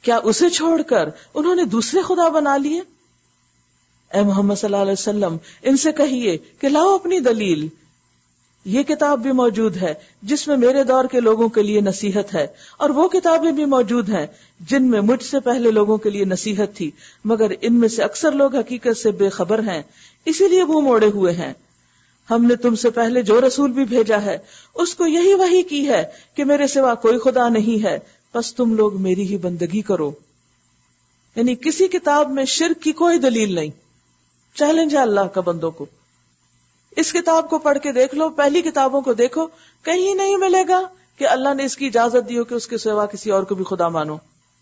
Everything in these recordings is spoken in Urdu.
کیا اسے چھوڑ کر انہوں نے دوسرے خدا بنا لیے؟ اے محمد صلی اللہ علیہ وسلم ان سے کہیے کہ لاؤ اپنی دلیل. یہ کتاب بھی موجود ہے جس میں میرے دور کے لوگوں کے لیے نصیحت ہے، اور وہ کتابیں بھی موجود ہیں جن میں مجھ سے پہلے لوگوں کے لیے نصیحت تھی، مگر ان میں سے اکثر لوگ حقیقت سے بے خبر ہیں، اسی لیے منہ موڑے ہوئے ہیں. ہم نے تم سے پہلے جو رسول بھی بھیجا ہے اس کو یہی وحی کی ہے کہ میرے سوا کوئی خدا نہیں ہے، بس تم لوگ میری ہی بندگی کرو. یعنی کسی کتاب میں شرک کی کوئی دلیل نہیں. چیلنج ہے اللہ کا بندوں کو. اس کتاب کو پڑھ کے دیکھ لو، پہلی کتابوں کو دیکھو، کہیں نہیں ملے گا کہ اللہ نے اس کی اجازت دی ہو کہ اس کے سوا کسی اور کو بھی خدا مانو.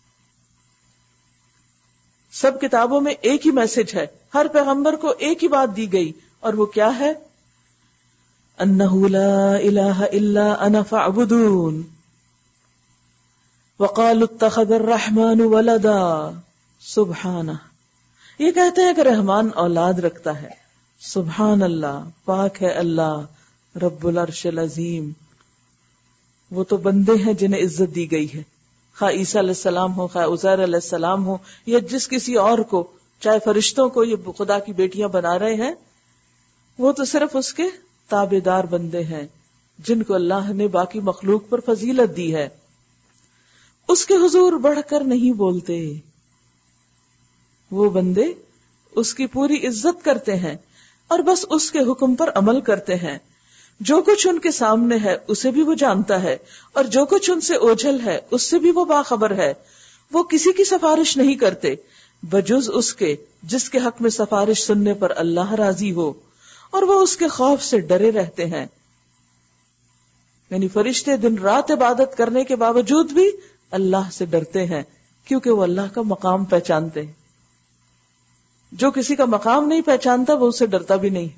سب کتابوں میں ایک ہی میسج ہے، ہر پیغمبر کو ایک ہی بات دی گئی، اور وہ کیا ہے؟ انہ لا الہ الا انا فاعبدون وقالوا اتخذ الرحمن ولدا سبحانہ. یہ کہتے ہیں کہ رحمان اولاد رکھتا ہے. سبحان اللہ، پاک ہے اللہ رب العرش العظیم. وہ تو بندے ہیں جنہیں عزت دی گئی ہے، خواہ عیسیٰ علیہ السلام ہو، خواہ عزیر علیہ السلام ہو، یا جس کسی اور کو، چاہے فرشتوں کو یہ خدا کی بیٹیاں بنا رہے ہیں، وہ تو صرف اس کے تابعدار بندے ہیں جن کو اللہ نے باقی مخلوق پر فضیلت دی ہے. اس کے حضور بڑھ کر نہیں بولتے. وہ بندے اس کی پوری عزت کرتے ہیں اور بس اس کے حکم پر عمل کرتے ہیں. جو کچھ ان کے سامنے ہے اسے بھی وہ جانتا ہے، اور جو کچھ ان سے اوجھل ہے اس سے بھی وہ باخبر ہے. وہ کسی کی سفارش نہیں کرتے بجز اس کے جس کے حق میں سفارش سننے پر اللہ راضی ہو، اور وہ اس کے خوف سے ڈرے رہتے ہیں. یعنی فرشتے دن رات عبادت کرنے کے باوجود بھی اللہ سے ڈرتے ہیں، کیونکہ وہ اللہ کا مقام پہچانتے ہیں. جو کسی کا مقام نہیں پہچانتا وہ اسے ڈرتا بھی نہیں.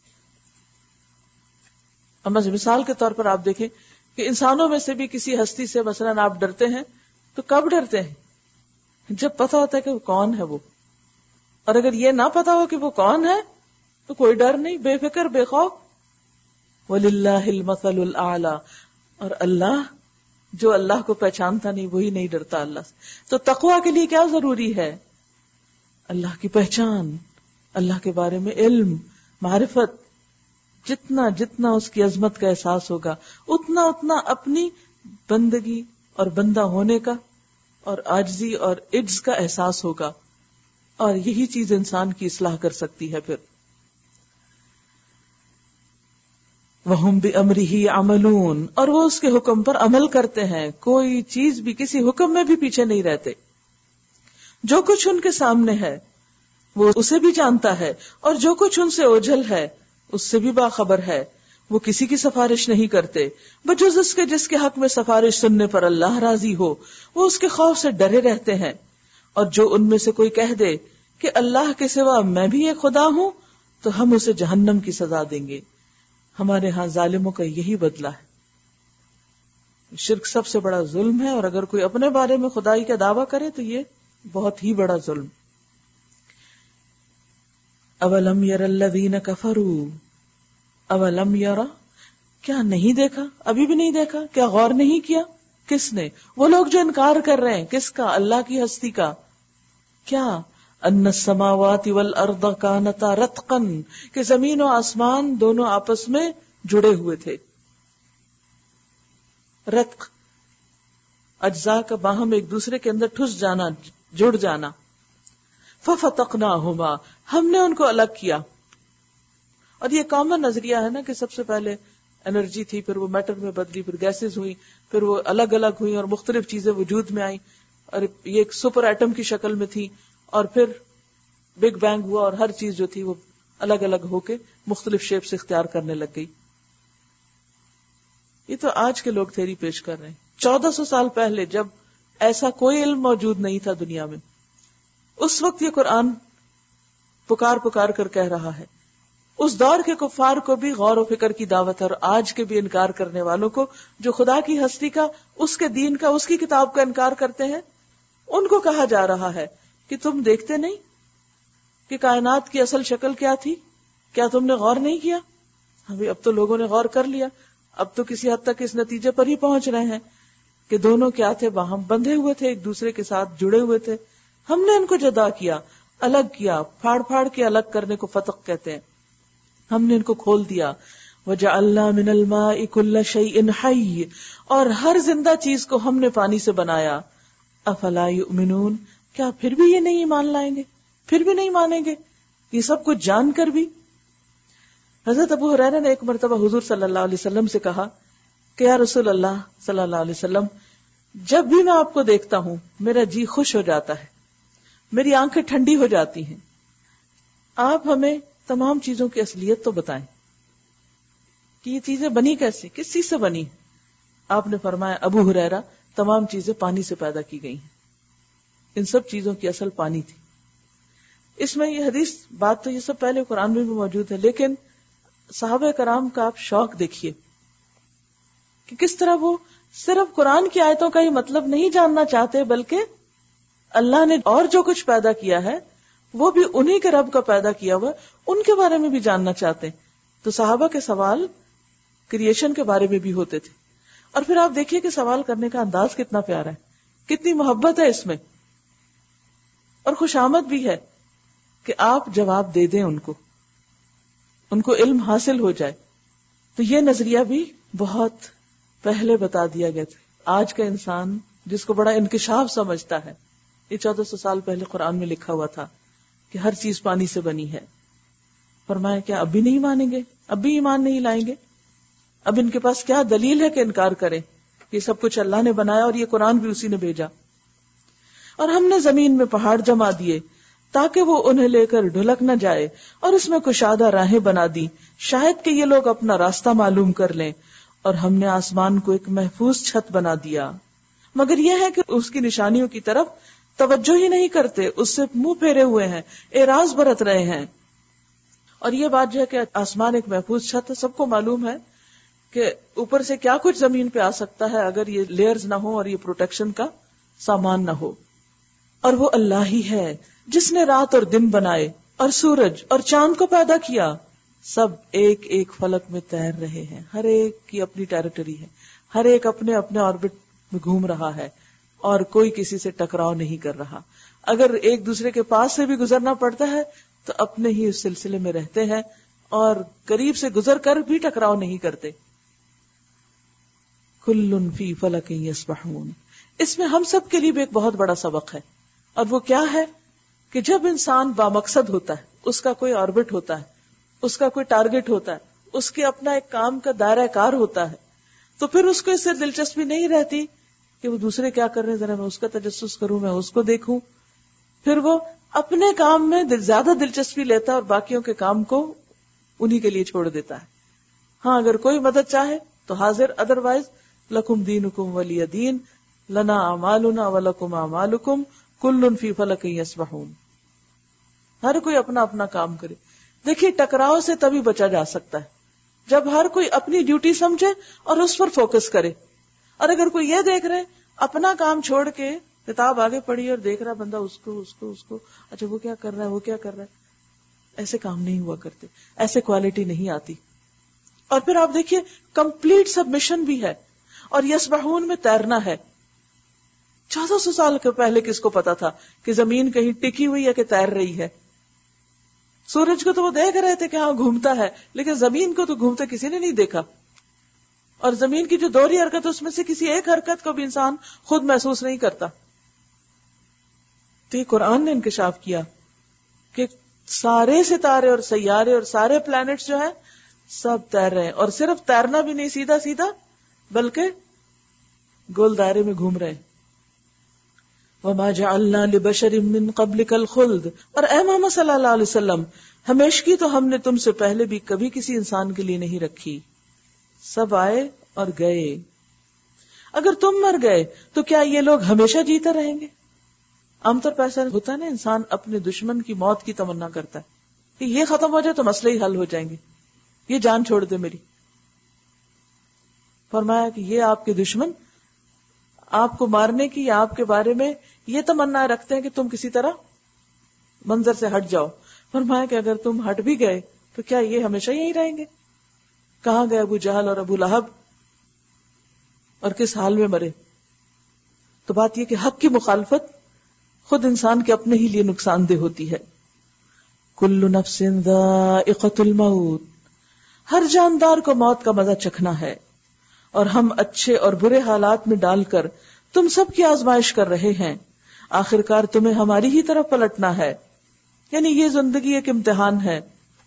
مثال کے طور پر آپ دیکھیں کہ انسانوں میں سے بھی کسی ہستی سے مثلاً آپ ڈرتے ہیں تو کب ڈرتے ہیں؟ جب پتا ہوتا ہے کہ وہ کون ہے وہ. اور اگر یہ نہ پتا ہو کہ وہ کون ہے تو کوئی ڈر نہیں، بے فکر بے خوف. وَلِلَّهِ الْمَثَلُ الْأَعْلَى. اور اللہ جو اللہ کو پہچانتا نہیں وہی نہیں ڈرتا اللہ سے. تو تقویٰ کے لیے کیا ضروری ہے؟ اللہ کی پہچان، اللہ کے بارے میں علم، معرفت. جتنا جتنا اس کی عظمت کا احساس ہوگا اتنا اتنا اپنی بندگی اور بندہ ہونے کا اور عاجزی اور عجز کا احساس ہوگا، اور یہی چیز انسان کی اصلاح کر سکتی ہے. پھر وَهُمْ بِأَمْرِهِ يَعْمَلُونَ. اور وہ اس کے حکم پر عمل کرتے ہیں، کوئی چیز بھی کسی حکم میں بھی پیچھے نہیں رہتے. جو کچھ ان کے سامنے ہے وہ اسے بھی جانتا ہے، اور جو کچھ ان سے اوجھل ہے اس سے بھی باخبر ہے. وہ کسی کی سفارش نہیں کرتے بجز اس کے جس کے حق میں سفارش سننے پر اللہ راضی ہو. وہ اس کے خوف سے ڈرے رہتے ہیں. اور جو ان میں سے کوئی کہہ دے کہ اللہ کے سوا میں بھی ایک خدا ہوں تو ہم اسے جہنم کی سزا دیں گے. ہمارے ہاں ظالموں کا یہی بدلہ ہے. شرک سب سے بڑا ظلم ہے، اور اگر کوئی اپنے بارے میں خدائی کا دعویٰ کرے تو یہ بہت ہی بڑا ظلم. اولم یر الذین کفروا. اولم یرا، کیا نہیں دیکھا؟ ابھی بھی نہیں دیکھا؟ کیا غور نہیں کیا؟ کس نے؟ وہ لوگ جو انکار کر رہے ہیں. کس کا؟ اللہ کی ہستی کا. کیا؟ ان السماوات والارض کانتا رتقا، کہ زمین و آسمان دونوں آپس میں جڑے ہوئے تھے. رتق اجزاء کا باہم ایک دوسرے کے اندر ٹھس جانا، جڑ جانا. ففتقناہما، ہم نے ان کو الگ کیا. اور یہ کامن نظریہ ہے نا کہ سب سے پہلے انرجی تھی، پھر وہ میٹر میں بدلی، پھر گیسز ہوئی، پھر وہ الگ الگ ہوئی اور مختلف چیزیں وجود میں آئیں، اور یہ ایک سپر ایٹم کی شکل میں تھی، اور پھر بگ بینگ ہوا اور ہر چیز جو تھی وہ الگ الگ ہو کے مختلف شیپس اختیار کرنے لگ گئی. یہ تو آج کے لوگ تھیوری پیش کر رہے ہیں. 1400 سال پہلے جب ایسا کوئی علم موجود نہیں تھا دنیا میں، اس وقت یہ قرآن پکار پکار کر کہہ رہا ہے. اس دور کے کفار کو بھی غور و فکر کی دعوت ہے، اور آج کے بھی انکار کرنے والوں کو جو خدا کی ہستی کا، اس کے دین کا، اس کی کتاب کا انکار کرتے ہیں، ان کو کہا جا رہا ہے کہ تم دیکھتے نہیں کہ کائنات کی اصل شکل کیا تھی؟ کیا تم نے غور نہیں کیا؟ ابھی اب تو لوگوں نے غور کر لیا، اب تو کسی حد تک اس نتیجے پر ہی پہنچ رہے ہیں کہ دونوں کیا تھے، باہم بندھے ہوئے تھے، ایک دوسرے کے ساتھ جڑے ہوئے تھے. ہم نے ان کو جدا کیا، الگ کیا، پھاڑ پھاڑ کے الگ کرنے کو فتق کہتے ہیں. ہم نے ان کو کھول دیا. وَجَعَلْنَا مِنَ الْمَاءِ كُلَّ شَيْءٍ حَيٍّ، اور ہر زندہ چیز کو ہم نے پانی سے بنایا. افلا یؤمنون، کیا پھر بھی یہ نہیں ایمان لائیں گے؟ پھر بھی نہیں مانیں گے یہ سب کچھ جان کر بھی؟ حضرت ابو ہریرہ نے ایک مرتبہ حضور صلی اللہ علیہ وسلم سے کہا کہ یا رسول اللہ صلی اللہ علیہ وسلم، جب بھی میں آپ کو دیکھتا ہوں میرا جی خوش ہو جاتا ہے، میری آنکھیں ٹھنڈی ہو جاتی ہیں. آپ ہمیں تمام چیزوں کی اصلیت تو بتائیں کہ یہ چیزیں بنی کیسے، کس چیز سے بنی؟ آپ نے فرمایا ابو ہریرہ، تمام چیزیں پانی سے پیدا کی گئی ہیں. ان سب چیزوں کی اصل پانی تھی. اس میں یہ حدیث بات تو یہ سب پہلے قرآن میں بھی موجود ہے، لیکن صحابہ کرام کا آپ شوق دیکھیے کہ کس طرح وہ صرف قرآن کی آیتوں کا ہی مطلب نہیں جاننا چاہتے، بلکہ اللہ نے اور جو کچھ پیدا کیا ہے وہ بھی انہی کے رب کا پیدا کیا ہوا، ان کے بارے میں بھی جاننا چاہتے ہیں. تو صحابہ کے سوال کریشن کے بارے میں بھی ہوتے تھے. اور پھر آپ دیکھیے کہ سوال کرنے کا انداز کتنا پیارا ہے، کتنی محبت ہے اس میں، اور خوشامد بھی ہے کہ آپ جواب دے دیں ان کو علم حاصل ہو جائے. تو یہ نظریہ بھی بہت پہلے بتا دیا گیا تھا. آج کا انسان جس کو بڑا انکشاف سمجھتا ہے، یہ 1400 سال پہلے قرآن میں لکھا ہوا تھا کہ ہر چیز پانی سے بنی ہے. فرمایا کیا اب بھی نہیں مانیں گے، اب بھی ایمان نہیں لائیں گے؟ اب ان کے پاس کیا دلیل ہے کہ انکار کریں؟ یہ سب کچھ اللہ نے بنایا اور یہ قرآن بھی اسی نے بھیجا. اور ہم نے زمین میں پہاڑ جما دیے تاکہ وہ انہیں لے کر ڈھلک نہ جائے، اور اس میں کشادہ راہیں بنا دی شاید کہ یہ لوگ اپنا راستہ معلوم کر لیں. اور ہم نے آسمان کو ایک محفوظ چھت بنا دیا، مگر یہ ہے کہ اس کی نشانیوں کی طرف توجہ ہی نہیں کرتے، اس سے منہ پھیرے ہوئے ہیں، اعراض برت رہے ہیں. اور یہ بات جو ہے کہ آسمان ایک محفوظ چھت ہے، سب کو معلوم ہے کہ اوپر سے کیا کچھ زمین پہ آ سکتا ہے اگر یہ لیئرز نہ ہو اور یہ پروٹیکشن کا سامان نہ ہو. اور وہ اللہ ہی ہے جس نے رات اور دن بنائے اور سورج اور چاند کو پیدا کیا، سب ایک ایک فلک میں تیر رہے ہیں، ہر ایک کی اپنی ٹیریٹری ہے، ہر ایک اپنے اپنے آربٹ میں گھوم رہا ہے اور کوئی کسی سے ٹکراؤ نہیں کر رہا. اگر ایک دوسرے کے پاس سے بھی گزرنا پڑتا ہے تو اپنے ہی اس سلسلے میں رہتے ہیں اور قریب سے گزر کر بھی ٹکراؤ نہیں کرتے. کل فی فلک یسبحون. اس میں ہم سب کے لیے بھی ایک بہت بڑا سبق ہے، اور وہ کیا ہے کہ جب انسان بامقصد ہوتا ہے، اس کا کوئی آربٹ ہوتا ہے، اس کا کوئی ٹارگٹ ہوتا ہے، اس کے اپنا ایک کام کا دائرہ کار ہوتا ہے، تو پھر اس کو اس سے دلچسپی نہیں رہتی کہ وہ دوسرے کیا کر رہے ہیں، ذرا میں اس کا تجسس کروں، میں اس کو دیکھوں. پھر وہ اپنے کام میں زیادہ دلچسپی لیتا ہے اور باقیوں کے کام کو انہی کے لیے چھوڑ دیتا ہے. ہاں اگر کوئی مدد چاہے تو حاضر، ادروائز لکم دینکم ولی دین، لنا اعمالنا ولکم اعمالکم کل فی فلک یسبحون. ہر کوئی اپنا اپنا کام کرے. دیکھیے ٹکراؤ سے تبھی بچا جا سکتا ہے جب ہر کوئی اپنی ڈیوٹی سمجھے اور اس پر فوکس کرے. اور اگر کوئی یہ دیکھ رہے اپنا کام چھوڑ کے کتاب آگے پڑھی اور دیکھ رہا بندہ اس کو اچھا وہ کیا کر رہا ہے، وہ کیا کر رہا ہے، ایسے کام نہیں ہوا کرتے، ایسے کوالٹی نہیں آتی. اور پھر آپ دیکھیے کمپلیٹ سبمیشن بھی ہے، اور یسبحون میں تیرنا ہے. 1400 سال کے پہلے کس کو پتا تھا کہ زمین کہیں ٹکی ہوئی ہے کہ تیر رہی ہے؟ سورج کو تو وہ دیکھ رہے تھے کہ ہاں گھومتا ہے، لیکن زمین کو تو گھومتے کسی نے نہیں دیکھا. اور زمین کی جو دوہری حرکت، اس میں سے کسی ایک حرکت کو بھی انسان خود محسوس نہیں کرتا. تو یہ قرآن نے انکشاف کیا کہ سارے ستارے اور سیارے اور سارے پلانٹس جو ہیں سب تیر رہے ہیں، اور صرف تیرنا بھی نہیں سیدھا سیدھا، بلکہ گول دائرے میں گھوم رہے ہیں. وَمَا جَعَلْنَا لِبَشَرٍ مِّن قَبْلِكَ الْخُلْدَ. اور اے محمد صلی اللہ علیہ وسلم، ہمیشگی تو ہم نے تم سے پہلے بھی کبھی کسی انسان کے لیے نہیں رکھی. سب آئے اور گئے. اگر تم مر گئے تو کیا یہ لوگ ہمیشہ جیتے رہیں گے؟ عام طور پر ایسا ہوتا ہے نا، انسان اپنے دشمن کی موت کی تمنا کرتا ہے کہ یہ ختم ہو جائے تو مسئلے ہی حل ہو جائیں گے، یہ جان چھوڑ دے میری. فرمایا کہ یہ آپ کے دشمن آپ کو مارنے کی یا آپ کے بارے میں یہ تمنا رکھتے ہیں کہ تم کسی طرح منظر سے ہٹ جاؤ. فرمایا کہ اگر تم ہٹ بھی گئے تو کیا یہ ہمیشہ یہی رہیں گے؟ کہاں گئے ابو جہل اور ابو لہب، اور کس حال میں مرے؟ تو بات یہ کہ حق کی مخالفت خود انسان کے اپنے ہی لیے نقصان دہ ہوتی ہے. کل نفس ذائقۃ الموت، ہر جاندار کو موت کا مزہ چکھنا ہے، اور ہم اچھے اور برے حالات میں ڈال کر تم سب کی آزمائش کر رہے ہیں، آخرکار تمہیں ہماری ہی طرف پلٹنا ہے. یعنی یہ زندگی ایک امتحان ہے.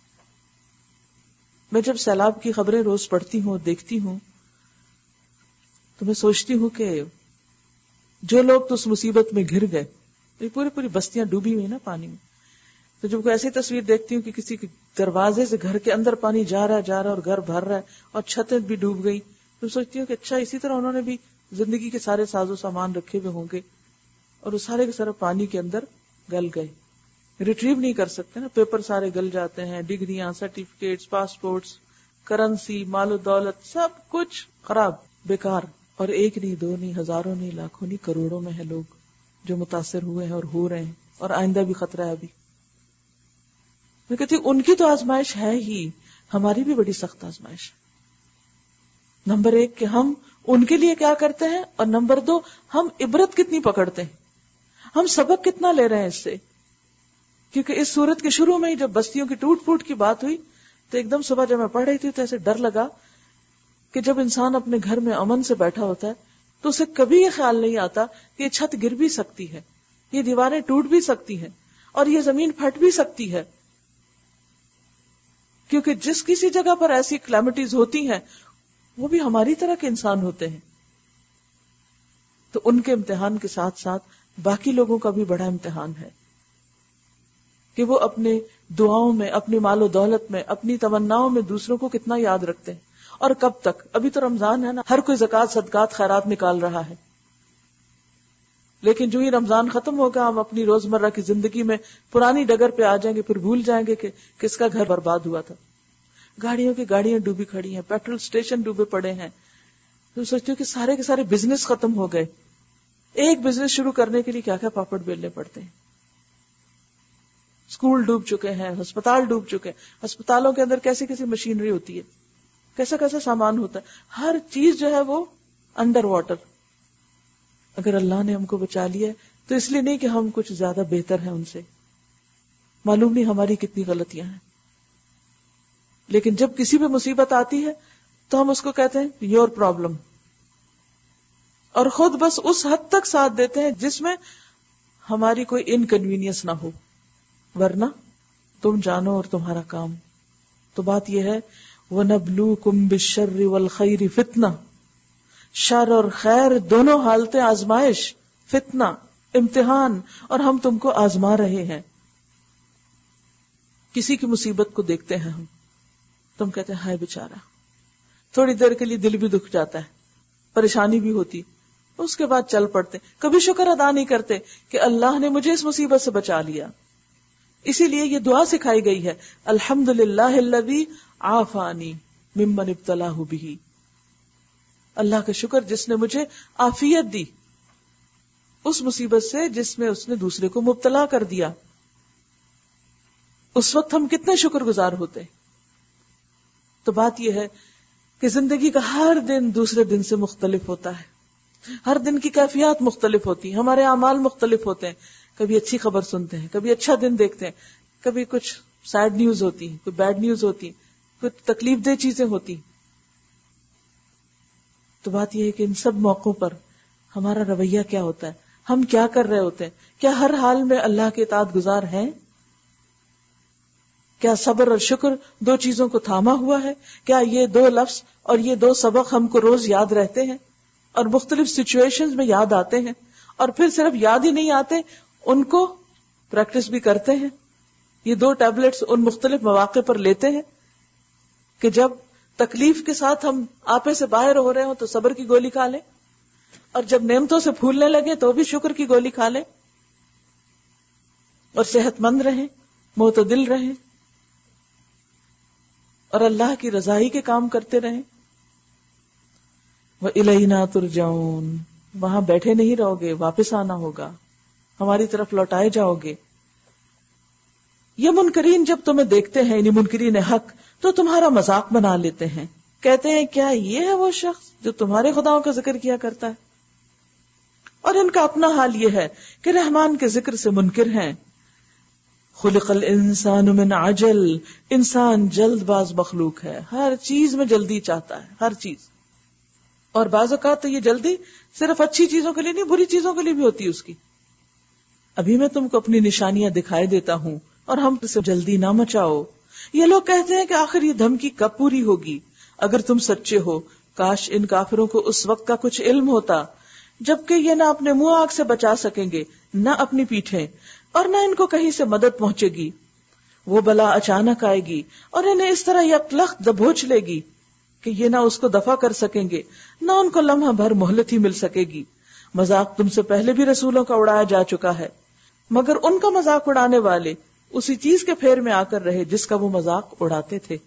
میں جب سیلاب کی خبریں روز پڑھتی ہوں، دیکھتی ہوں، تو میں سوچتی ہوں کہ جو لوگ تو اس مصیبت میں گھر گئے، پوری بستیاں ڈوبی ہوئی نا پانی میں، تو جب کوئی ایسی تصویر دیکھتی ہوں کہ کسی کے دروازے سے گھر کے اندر پانی جا رہا ہے اور گھر بھر رہا ہے اور چھتیں بھی ڈوب گئی، تو سوچتی ہوں کہ اچھا اسی طرح انہوں نے بھی زندگی کے سارے ساز و سامان رکھے ہوئے ہوں گے اور وہ سارے کے سارے پانی کے اندر گل گئے. ریٹریو نہیں کر سکتے نا، پیپر سارے گل جاتے ہیں، ڈگریاں، سرٹیفکیٹس، پاسپورٹس، کرنسی، مال و دولت، سب کچھ خراب، بیکار. اور ایک نہیں، دو نہیں، ہزاروں نہیں، لاکھوں نہیں، کروڑوں میں ہے لوگ جو متاثر ہوئے ہیں اور ہو رہے ہیں، اور آئندہ بھی خطرہ ہے. ابھی میں کہتی ہوں ان کی تو آزمائش ہے ہی، ہماری بھی بڑی سخت آزمائش ہے. نمبر 1 کہ ہم ان کے لیے کیا کرتے ہیں، اور نمبر 2 ہم عبرت کتنی پکڑتے ہیں، ہم سبق کتنا لے رہے ہیں اس سے. کیونکہ اس سورت کے شروع میں ہی جب بستیوں کی ٹوٹ پھوٹ کی بات ہوئی تو ایک دم صبح جب میں پڑھ رہی تھی تو ایسے ڈر لگا کہ جب انسان اپنے گھر میں امن سے بیٹھا ہوتا ہے تو اسے کبھی یہ خیال نہیں آتا کہ یہ چھت گر بھی سکتی ہے، یہ دیواریں ٹوٹ بھی سکتی ہیں، اور یہ زمین پھٹ بھی سکتی ہے. کیونکہ جس کسی جگہ پر ایسی کلیمٹیز ہوتی ہیں وہ بھی ہماری طرح کے انسان ہوتے ہیں. تو ان کے امتحان کے ساتھ ساتھ باقی لوگوں کا بھی بڑا امتحان ہے کہ وہ اپنے دعاؤں میں، اپنی مال و دولت میں، اپنی تمناؤں میں دوسروں کو کتنا یاد رکھتے ہیں. اور کب تک؟ ابھی تو رمضان ہے نا، ہر کوئی زکوٰۃ، صدقات، خیرات نکال رہا ہے، لیکن جو ہی رمضان ختم ہوگا ہم اپنی روزمرہ کی زندگی میں پرانی ڈگر پہ آ جائیں گے، پھر بھول جائیں گے کہ کس کا گھر برباد ہوا تھا. گاڑیوں کی گاڑیاں ڈوبی کھڑی ہیں، پیٹرول سٹیشن ڈوبے پڑے ہیں. تو سوچتی ہوں کہ سارے کے سارے بزنس ختم ہو گئے. ایک بزنس شروع کرنے کے لیے کیا کیا پاپڑ بیلنے پڑتے ہیں. اسکول ڈوب چکے ہیں، ہسپتال ڈوب چکے ہیں، ہسپتالوں کے اندر کیسی کیسی مشینری ہوتی ہے، کیسا کیسا سامان ہوتا ہے، ہر چیز جو ہے وہ انڈر واٹر. اگر اللہ نے ہم کو بچا لیا تو اس لیے نہیں کہ ہم کچھ زیادہ بہتر ہیں ان سے، معلوم نہیں ہماری کتنی غلطیاں ہیں. لیکن جب کسی پہ مصیبت آتی ہے تو ہم اس کو کہتے ہیں یور پرابلم، اور خود بس اس حد تک ساتھ دیتے ہیں جس میں ہماری کوئی انکنوینئنس نہ ہو، ورنہ تم جانو اور تمہارا کام. تو بات یہ ہے وَنَبْلُوكُمْ بِالشَّرِّ وَالْخَيْرِ فِتْنَةً، شر اور خیر دونوں حالتیں آزمائش، فتنہ، امتحان، اور ہم تم کو آزما رہے ہیں. کسی کی مصیبت کو دیکھتے ہیں ہم، تم کہتے ہیں ہائے بیچارہ، تھوڑی دیر کے لیے دل بھی دکھ جاتا ہے، پریشانی بھی ہوتی، اس کے بعد چل پڑتے، کبھی شکر ادا نہیں کرتے کہ اللہ نے مجھے اس مصیبت سے بچا لیا. اسی لیے یہ دعا سکھائی گئی ہے، الحمدللہ الذی عافانی ممن ابتلاہ بہ، اللہ کا شکر جس نے مجھے عافیت دی اس مصیبت سے جس میں اس نے دوسرے کو مبتلا کر دیا. اس وقت ہم کتنے شکر گزار ہوتے. تو بات یہ ہے کہ زندگی کا ہر دن دوسرے دن سے مختلف ہوتا ہے، ہر دن کی کیفیات مختلف ہوتی ہیں، ہمارے اعمال مختلف ہوتے ہیں. کبھی اچھی خبر سنتے ہیں، کبھی اچھا دن دیکھتے ہیں، کبھی کچھ سیڈ نیوز ہوتی، کوئی بیڈ نیوز ہوتی، کچھ تکلیف دہ چیزیں ہوتی. تو بات یہ ہے کہ ان سب موقعوں پر ہمارا رویہ کیا ہوتا ہے، ہم کیا کر رہے ہوتے ہیں. کیا ہر حال میں اللہ کے اطاعت گزار ہیں؟ کیا صبر اور شکر دو چیزوں کو تھاما ہوا ہے؟ کیا یہ دو لفظ اور یہ دو سبق ہم کو روز یاد رہتے ہیں اور مختلف سچویشنز میں یاد آتے ہیں، اور پھر صرف یاد ہی نہیں آتے، ان کو پریکٹس بھی کرتے ہیں؟ یہ دو ٹیبلٹس ان مختلف مواقع پر لیتے ہیں کہ جب تکلیف کے ساتھ ہم آپے سے باہر ہو رہے ہوں تو صبر کی گولی کھا لیں، اور جب نعمتوں سے پھولنے لگے تو بھی شکر کی گولی کھا لیں، اور صحت مند رہیں، معتدل رہیں، اور اللہ کی رضائی کے کام کرتے رہیں. وَإِلَيْنَا تُرْجَعُونَ، وہاں بیٹھے نہیں رہو گے، واپس آنا ہوگا، ہماری طرف لوٹائے جاؤ گے. یہ منکرین جب تمہیں دیکھتے ہیں، یعنی منکرین حق، تو تمہارا مذاق بنا لیتے ہیں، کہتے ہیں کیا یہ ہے وہ شخص جو تمہارے خداؤں کا ذکر کیا کرتا ہے؟ اور ان کا اپنا حال یہ ہے کہ رحمان کے ذکر سے منکر ہیں. خلق الانسان من عجل، انسان جلد باز مخلوق ہے، ہر چیز میں جلدی چاہتا ہے، ہر چیز. اور بعض اوقات تو یہ جلدی صرف اچھی چیزوں کے لیے نہیں، بری چیزوں کے لیے بھی ہوتی ہے اس کی. ابھی میں تم کو اپنی نشانیاں دکھائے دیتا ہوں اور ہم سے جلدی نہ مچاؤ. یہ لوگ کہتے ہیں کہ آخر یہ دھمکی کب پوری ہوگی؟ اگر تم سچے ہو کاش ان کافروں کو اس وقت کا کچھ علم ہوتا جبکہ یہ نہ اپنے منہ آگ سے بچا سکیں گے، نہ اپنی پیٹھیں، اور نہ ان کو کہیں سے مدد پہنچے گی. وہ بلا اچانک آئے گی اور انہیں اس طرح یکلخت دبوچ لے گی کہ یہ نہ اس کو دفع کر سکیں گے، نہ ان کو لمحہ بھر مہلت ہی مل سکے گی. مذاق تم سے پہلے بھی رسولوں کا اڑایا جا چکا ہے، مگر ان کا مذاق اڑانے والے اسی چیز کے پھیر میں آ کر رہے جس کا وہ مذاق اڑاتے تھے.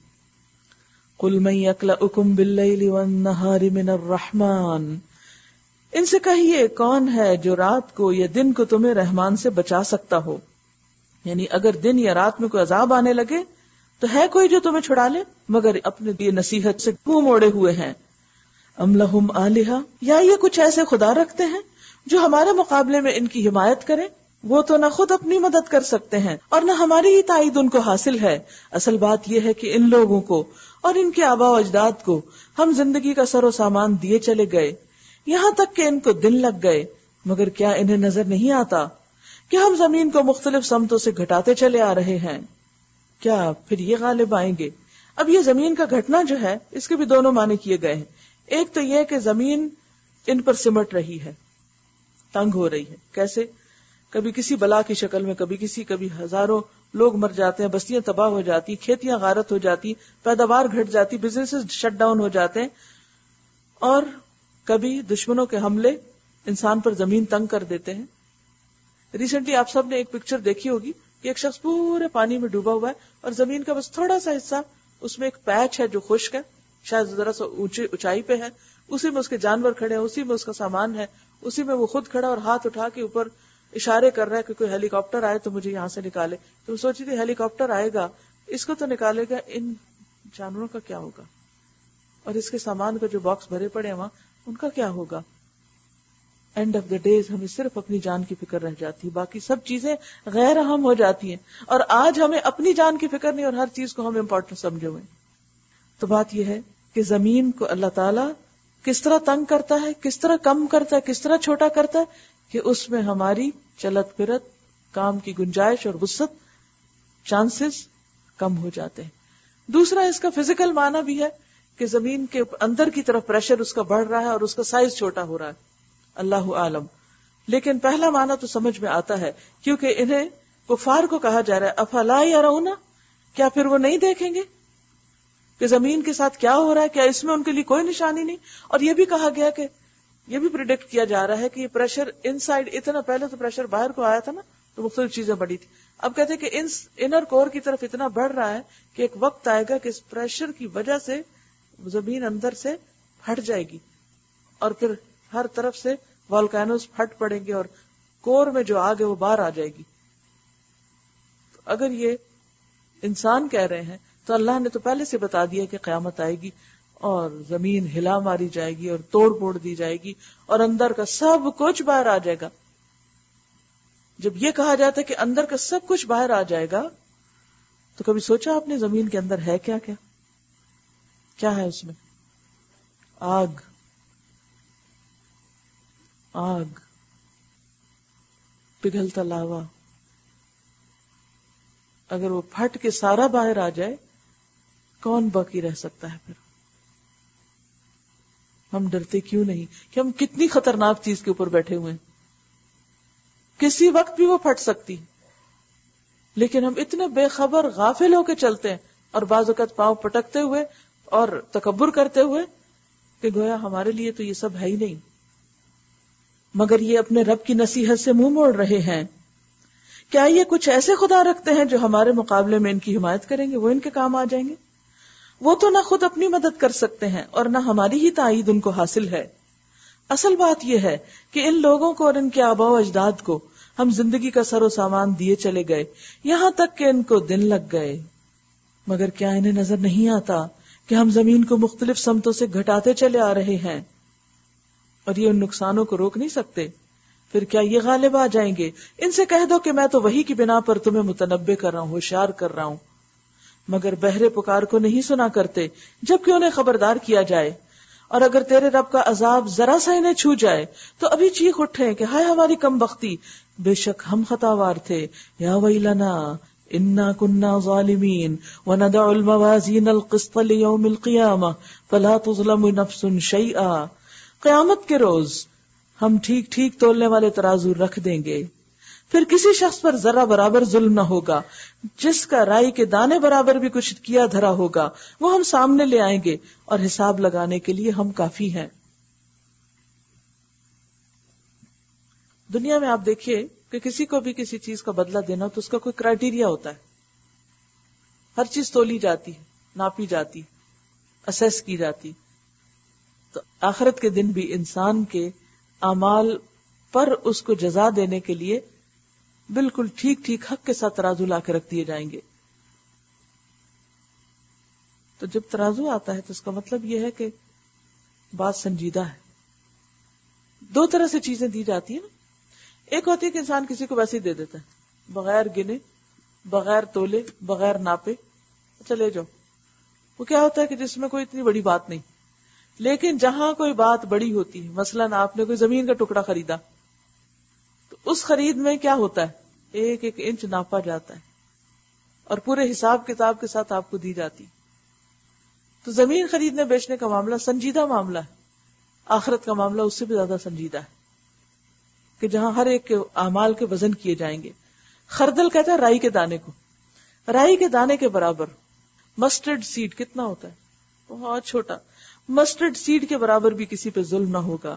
قل من یکلؤکم باللیل والنہار من الرحمن، ان سے کہیے کون ہے جو رات کو یا دن کو تمہیں رحمان سے بچا سکتا ہو؟ یعنی اگر دن یا رات میں کوئی عذاب آنے لگے تو ہے کوئی جو تمہیں چھڑا لے؟ مگر اپنے دیے نصیحت سے منہ موڑے ہوئے ہیں. ام لہم آلہہ، یا یہ کچھ ایسے خدا رکھتے ہیں جو ہمارے مقابلے میں ان کی حمایت کریں؟ وہ تو نہ خود اپنی مدد کر سکتے ہیں اور نہ ہماری ہی تائید ان کو حاصل ہے. اصل بات یہ ہے کہ ان لوگوں کو اور ان کے آباء و اجداد کو ہم زندگی کا سر و سامان دیے چلے گئے، یہاں تک کہ ان کو دن لگ گئے، مگر کیا انہیں نظر نہیں آتا کہ ہم زمین کو مختلف سمتوں سے گھٹاتے چلے آ رہے ہیں؟ کیا پھر یہ غالب آئیں گے؟ اب یہ زمین کا گھٹنا جو ہے اس کے بھی دونوں معنی کیے گئے ہیں. ایک تو یہ کہ زمین ان پر سمٹ رہی ہے، تنگ ہو رہی ہے. کیسے؟ کبھی کسی بلا کی شکل میں، کبھی ہزاروں لوگ مر جاتے ہیں، بستیاں تباہ ہو جاتی، کھیتیاں غارت ہو جاتی، پیداوار گھٹ جاتی، بزنس شٹ ڈاؤن ہو جاتے ہیں، اور کبھی دشمنوں کے حملے انسان پر زمین تنگ کر دیتے ہیں. ریسنٹلی آپ سب نے ایک پکچر دیکھی ہوگی کہ ایک شخص پورے پانی میں ڈوبا ہوا ہے اور زمین کا بس تھوڑا سا حصہ، اس میں ایک پیچ ہے جو خشک ہے، شاید ذرا سا اونچائی پہ ہے، اسی میں اس کے جانور کھڑے ہیں، اسی میں اس کا سامان ہے، اسی میں وہ خود کھڑا اور ہاتھ اٹھا کے اوپر اشارے کر رہا ہے کہ کوئی ہیلی کاپٹر آئے تو مجھے یہاں سے نکالے. تو سوچی تھی ہیلی کاپٹر آئے گا، اس کو تو نکالے گا، ان جانوروں کا کیا ہوگا؟ اور اس کے سامان کا جو باکس بھرے پڑے ہیں وہاں، ان کا کیا ہوگا؟ اینڈ آف دا ڈیز ہمیں صرف اپنی جان کی فکر رہ جاتی ہے، باقی سب چیزیں غیر اہم ہو جاتی ہیں. اور آج ہمیں اپنی جان کی فکر نہیں اور ہر چیز کو ہم امپورٹنٹ سمجھے ہوئے. تو بات یہ ہے کہ زمین کو اللہ تعالیٰ کس طرح تنگ کرتا ہے، کس طرح کم کرتا ہے، کس طرح چھوٹا کرتا ہے کہ اس میں ہماری چلت پھرت، کام کی گنجائش اور وسعت، چانسز کم ہو جاتے ہیں. دوسرا اس کا فزیکل معنی بھی ہے کہ زمین کے اندر کی طرف پریشر اس کا بڑھ رہا ہے اور اس کا سائز چھوٹا ہو رہا ہے، اللہ عالم. لیکن پہلا معنی تو سمجھ میں آتا ہے کیونکہ انہیں کفار کو کہا جا رہا ہے افلا یرون، کیا پھر وہ نہیں دیکھیں گے کہ زمین کے ساتھ کیا ہو رہا ہے؟ کیا اس میں ان کے لیے کوئی نشانی نہیں؟ اور یہ بھی کہا گیا کہ یہ بھی پریڈکٹ کیا جا رہا ہے کہ یہ پریشر ان سائڈ اتنا، پہلے تو پریشر باہر کو آیا تھا نا تو مختلف چیزیں بڑی تھی، اب کہتے ہیں کہ انر کور کی طرف اتنا بڑھ رہا ہے کہ ایک وقت آئے گا کہ اس پریشر کی وجہ سے زمین اندر سے پھٹ جائے گی اور پھر ہر طرف سے والکینوز پھٹ پڑیں گے اور کور میں جو آگ ہے وہ باہر آ جائے گی. اگر یہ انسان کہہ رہے ہیں تو اللہ نے تو پہلے سے بتا دیا کہ قیامت آئے گی اور زمین ہلا ماری جائے گی اور توڑ پھوڑ دی جائے گی اور اندر کا سب کچھ باہر آ جائے گا. جب یہ کہا جاتا ہے کہ اندر کا سب کچھ باہر آ جائے گا تو کبھی سوچا آپ نے زمین کے اندر ہے کیا کیا کیا ہے؟ اس میں آگ، آگ، پگھلتا لاوا. اگر وہ پھٹ کے سارا باہر آ جائے کون باقی رہ سکتا ہے؟ پھر ہم ڈرتے کیوں نہیں کہ ہم کتنی خطرناک چیز کے اوپر بیٹھے ہوئے ہیں، کسی وقت بھی وہ پھٹ سکتی، لیکن ہم اتنے بے خبر غافل ہو کے چلتے ہیں اور بعض اوقات پاؤں پٹکتے ہوئے اور تکبر کرتے ہوئے کہ گویا ہمارے لیے تو یہ سب ہے ہی نہیں. مگر یہ اپنے رب کی نصیحت سے منہ موڑ رہے ہیں. کیا یہ کچھ ایسے خدا رکھتے ہیں جو ہمارے مقابلے میں ان کی حمایت کریں گے؟ وہ ان کے کام آ جائیں گے؟ وہ تو نہ خود اپنی مدد کر سکتے ہیں اور نہ ہماری ہی تائید ان کو حاصل ہے. اصل بات یہ ہے کہ ان لوگوں کو اور ان کے آباء و اجداد کو ہم زندگی کا سر و سامان دیے چلے گئے، یہاں تک کہ ان کو دن لگ گئے، مگر کیا انہیں نظر نہیں آتا کہ ہم زمین کو مختلف سمتوں سے گھٹاتے چلے آ رہے ہیں اور یہ ان نقصانوں کو روک نہیں سکتے. پھر کیا یہ غالب آ جائیں گے؟ ان سے کہہ دو کہ میں تو وحی کی بنا پر تمہیں متنبع کر رہا ہوں، ہوشیار کر رہا ہوں، مگر بہرے پکار کو نہیں سنا کرتے جبکہ انہیں خبردار کیا جائے۔ اور اگر تیرے رب کا عذاب ذرا سا انہیں چھو جائے تو ابھی چیخ اٹھے کہ ہائے ہماری کم بختی، بے شک ہم خطاوار تھے، یا ویلنا انا کنا ظالمین وندع الموازین القسط لیوم القیامہ فلا تظلم نفس شیئا۔ قیامت کے روز ہم ٹھیک ٹھیک تولنے والے ترازو رکھ دیں گے، پھر کسی شخص پر ذرہ برابر ظلم نہ ہوگا، جس کا رائی کے دانے برابر بھی کچھ کیا دھرا ہوگا وہ ہم سامنے لے آئیں گے، اور حساب لگانے کے لیے ہم کافی ہیں۔ دنیا میں آپ دیکھیے کہ کسی کو بھی کسی چیز کا بدلہ دینا تو اس کا کوئی کرائیٹیریا ہوتا ہے، ہر چیز تولی جاتی ہے، ناپی جاتی، اسیس کی جاتی۔ تو آخرت کے دن بھی انسان کے اعمال پر اس کو جزا دینے کے لیے بالکل ٹھیک ٹھیک حق کے ساتھ ترازو لا کے رکھ دیے جائیں گے۔ تو جب ترازو آتا ہے تو اس کا مطلب یہ ہے کہ بات سنجیدہ ہے۔ دو طرح سے چیزیں دی جاتی ہیں نا، ایک ہوتی ہے کہ انسان کسی کو ویسے ہی دے دیتا ہے، بغیر گنے، بغیر تولے، بغیر ناپے، اچھا لے جاؤ۔ وہ کیا ہوتا ہے کہ جس میں کوئی اتنی بڑی بات نہیں، لیکن جہاں کوئی بات بڑی ہوتی ہے، مثلاً آپ نے کوئی زمین کا ٹکڑا خریدا تو اس خرید میں کیا ہوتا ہے، ایک ایک انچ ناپا جاتا ہے اور پورے حساب کتاب کے ساتھ آپ کو دی جاتی۔ تو زمین خریدنے بیچنے کا معاملہ سنجیدہ معاملہ ہے، آخرت کا معاملہ اس سے بھی زیادہ سنجیدہ ہے کہ جہاں ہر ایک کے اعمال کے وزن کیے جائیں گے۔ خردل کہتا ہے رائی کے دانے کو، رائی کے دانے کے برابر۔ مسٹرڈ سیڈ کتنا ہوتا ہے؟ بہت چھوٹا، مسٹرڈ سیڈ کے برابر بھی کسی پہ ظلم نہ ہوگا،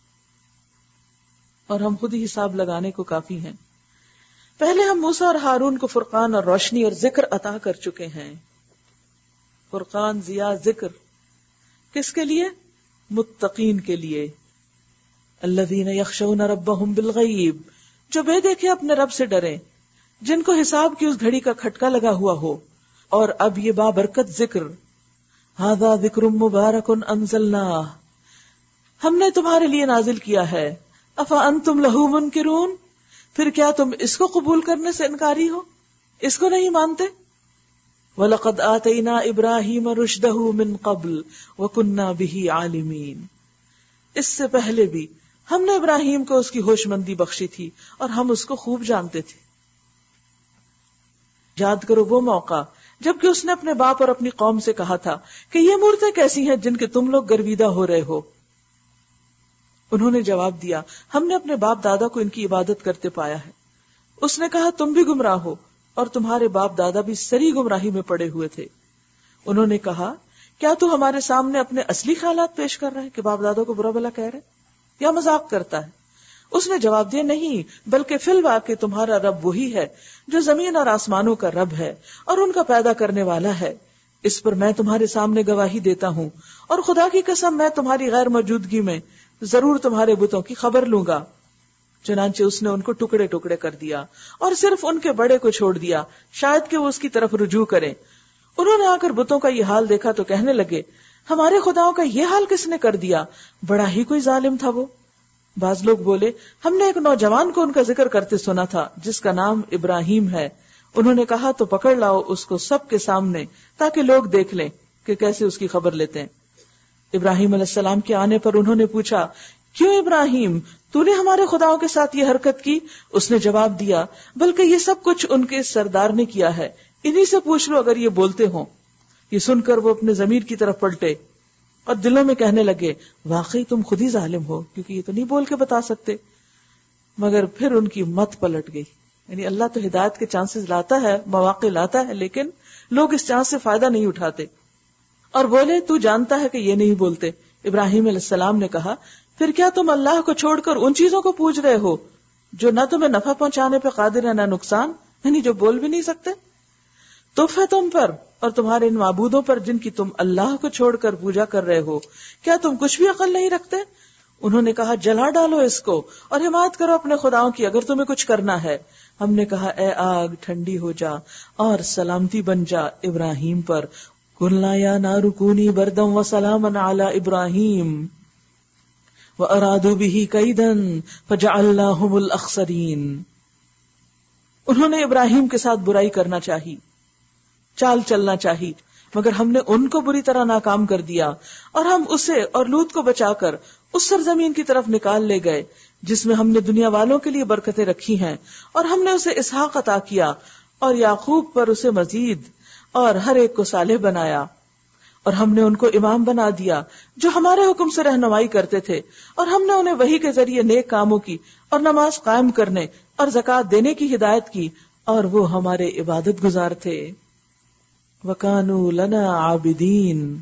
اور ہم خود ہی حساب لگانے کو کافی ہیں۔ پہلے ہم موسیٰ اور ہارون کو فرقان اور روشنی اور ذکر عطا کر چکے ہیں۔ فرقان، ضیاء، ذکر کس کے لیے؟ متقین کے لیے۔ الذین یخشون ربہم بالغیب، جو بے دیکھے اپنے رب سے ڈریں، جن کو حساب کی اس گھڑی کا کھٹکا لگا ہوا ہو۔ اور اب یہ بابرکت ذکر، ھذا ذکر مبارک انزلناہ، ہم نے تمہارے لیے نازل کیا ہے۔ افانتم لہ منکرون، پھر کیا تم اس کو قبول کرنے سے انکاری ہو، اس کو نہیں مانتے؟ وَلَقَدْ آتَيْنَا إِبْرَاهِيمَ رُشْدَهُ مِنْ قَبْلُ وَكُنَّا بِهِ عَالِمِينَ، اس سے پہلے بھی ہم نے ابراہیم کو اس کی ہوش مندی بخشی تھی اور ہم اس کو خوب جانتے تھے۔ یاد کرو وہ موقع جبکہ اس نے اپنے باپ اور اپنی قوم سے کہا تھا کہ یہ مورتیں کیسی ہیں جن کے تم لوگ گرویدہ ہو رہے ہو۔ انہوں نے جواب دیا، ہم نے اپنے باپ دادا کو ان کی عبادت کرتے پایا ہے۔ اس نے کہا، تم بھی گمراہ ہو اور تمہارے باپ دادا بھی سری گمراہی میں پڑے ہوئے تھے۔ انہوں نے کہا، کیا تو ہمارے سامنے اپنے اصلی خیالات پیش کر رہے ہیں کہ باپ دادا کو برا بھلا کہہ رہے یا مذاق کرتا ہے؟ اس نے جواب دیا، نہیں، بلکہ فی الواقع تمہارا رب وہی ہے جو زمین اور آسمانوں کا رب ہے اور ان کا پیدا کرنے والا ہے۔ اس پر میں تمہارے سامنے گواہی دیتا ہوں، اور خدا کی قسم میں تمہاری غیر موجودگی میں ضرور تمہارے بتوں کی خبر لوں گا۔ چنانچہ اس نے ان کو ٹکڑے ٹکڑے کر دیا اور صرف ان کے بڑے کو چھوڑ دیا، شاید کہ وہ اس کی طرف رجوع کریں۔ انہوں نے آ کر بتوں کا یہ حال دیکھا تو کہنے لگے، ہمارے خداؤں کا یہ حال کس نے کر دیا؟ بڑا ہی کوئی ظالم تھا وہ۔ بعض لوگ بولے، ہم نے ایک نوجوان کو ان کا ذکر کرتے سنا تھا جس کا نام ابراہیم ہے۔ انہوں نے کہا، تو پکڑ لاؤ اس کو سب کے سامنے تاکہ لوگ دیکھ لیں کہ کیسے اس کی خبر لیتے ہیں۔ ابراہیم علیہ السلام کے آنے پر انہوں نے پوچھا، کیوں ابراہیم، تو نے ہمارے خداؤں کے ساتھ یہ حرکت کی؟ اس نے جواب دیا، بلکہ یہ سب کچھ ان کے سردار نے کیا ہے، انہی سے پوچھ لو اگر یہ بولتے ہوں۔ یہ سن کر وہ اپنے ضمیر کی طرف پلٹے اور دلوں میں کہنے لگے، واقعی تم خود ہی ظالم ہو، کیونکہ یہ تو نہیں بول کے بتا سکتے۔ مگر پھر ان کی مت پلٹ گئی۔ یعنی اللہ تو ہدایت کے چانسز لاتا ہے، مواقع لاتا ہے، لیکن لوگ اس چانس سے فائدہ نہیں اٹھاتے اور بولے، تو جانتا ہے کہ یہ نہیں بولتے۔ ابراہیم علیہ السلام نے کہا، پھر کیا تم اللہ کو چھوڑ کر ان چیزوں کو پوج رہے ہو جو نہ تمہیں نفع پہنچانے پہ قادر ہے نہ نقصان، یعنی جو بول بھی نہیں سکتے؟ تف ہے تم پر اور تمہارے ان معبودوں پر جن کی تم اللہ کو چھوڑ کر پوجا کر رہے ہو، کیا تم کچھ بھی عقل نہیں رکھتے؟ انہوں نے کہا، جلا ڈالو اس کو اور حمایت کرو اپنے خداؤں کی اگر تمہیں کچھ کرنا ہے۔ ہم نے کہا، اے آگ ٹھنڈی ہو جا اور سلامتی بن جا ابراہیم پر۔ قلنا یا نار کونی بردا وسلاما علی ابراہیم وَأَرَادُوا بِهِ كَيْدًا فَجَعَلْنَاهُمُ الْأَخْسَرِينَ. انہوں نے ابراہیم کے ساتھ برائی کرنا چاہی، چال چلنا چاہی، مگر ہم نے ان کو بری طرح ناکام کر دیا، اور ہم اسے اور لوط کو بچا کر اس سرزمین کی طرف نکال لے گئے جس میں ہم نے دنیا والوں کے لیے برکتیں رکھی ہیں، اور ہم نے اسے اسحاق عطا کیا اور یعقوب پر اسے مزید، اور ہر ایک کو صالح بنایا، اور ہم نے ان کو امام بنا دیا جو ہمارے حکم سے رہنمائی کرتے تھے، اور ہم نے انہیں وحی کے ذریعے نیک کاموں کی اور نماز قائم کرنے اور زکوٰۃ دینے کی ہدایت کی، اور وہ ہمارے عبادت گزار تھے. وَكَانُوا لَنَا عَابِدِينَ.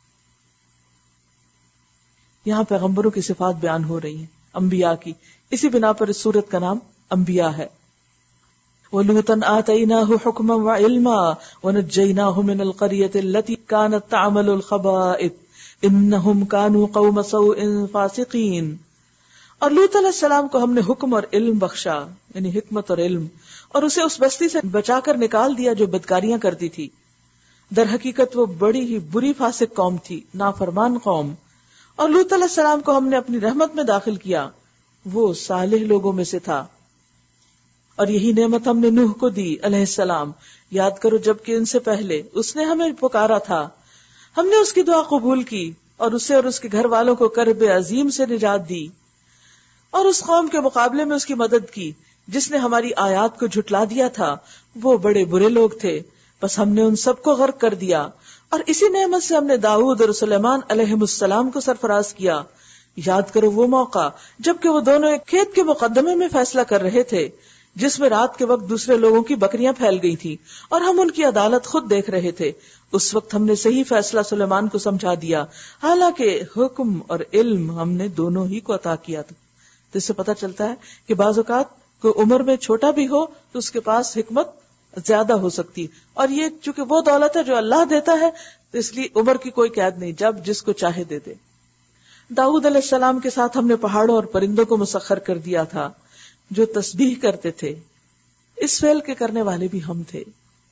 یہاں پیغمبروں کی صفات بیان ہو رہی ہیں، انبیاء کی، اسی بنا پر اس سورت کا نام انبیاء ہے. وَلُوطًا آتَيْنَاهُ حُكْمًا وَعِلْمًا وَنَجَّيْنَاهُ مِنَ الْقَرْيَةِ الَّتِي كَانَتْ تَعْمَلُ الْخَبَائِثَ إِنَّهُمْ كَانُوا قَوْمَ سَوْءٍ فَاسِقِينَ. اور لوط علیہ السلام کو ہم نے حکم اور علم بخشا، یعنی حکمت اور علم، اور اسے اس بستی سے بچا کر نکال دیا جو بدکاریاں کرتی تھی. در حقیقت وہ بڑی ہی بری فاسق قوم تھی، نافرمان قوم. اور لوط علیہ السلام کو ہم نے اپنی رحمت میں داخل کیا، وہ صالح لوگوں میں سے تھا. اور یہی نعمت ہم نے نوح کو دی علیہ السلام. یاد کرو جبکہ ان سے پہلے اس نے ہمیں پکارا تھا، ہم نے اس کی دعا قبول کی اور اسے اور اس کے گھر والوں کو کرب عظیم سے نجات دی، اور اس قوم کے مقابلے میں اس کی مدد کی جس نے ہماری آیات کو جھٹلا دیا تھا. وہ بڑے برے لوگ تھے، بس ہم نے ان سب کو غرق کر دیا. اور اسی نعمت سے ہم نے داؤد اور سلیمان علیہ السلام کو سرفراز کیا. یاد کرو وہ موقع جبکہ وہ دونوں ایک کھیت کے مقدمے میں فیصلہ کر رہے تھے جس میں رات کے وقت دوسرے لوگوں کی بکریاں پھیل گئی تھی اور ہم ان کی عدالت خود دیکھ رہے تھے. اس وقت ہم نے صحیح فیصلہ سلیمان کو سمجھا دیا، حالانکہ حکم اور علم ہم نے دونوں ہی کو عطا کیا تھا. تو اس سے پتہ چلتا ہے کہ بعض اوقات کوئی عمر میں چھوٹا بھی ہو تو اس کے پاس حکمت زیادہ ہو سکتی، اور یہ چونکہ وہ دولت ہے جو اللہ دیتا ہے تو اس لیے عمر کی کوئی قید نہیں، جب جس کو چاہے دے دے. داؤد علیہ السلام کے ساتھ ہم نے پہاڑوں اور پرندوں کو مسخر کر دیا تھا جو تسبیح کرتے تھے. اس فعل کے کرنے والے بھی ہم تھے.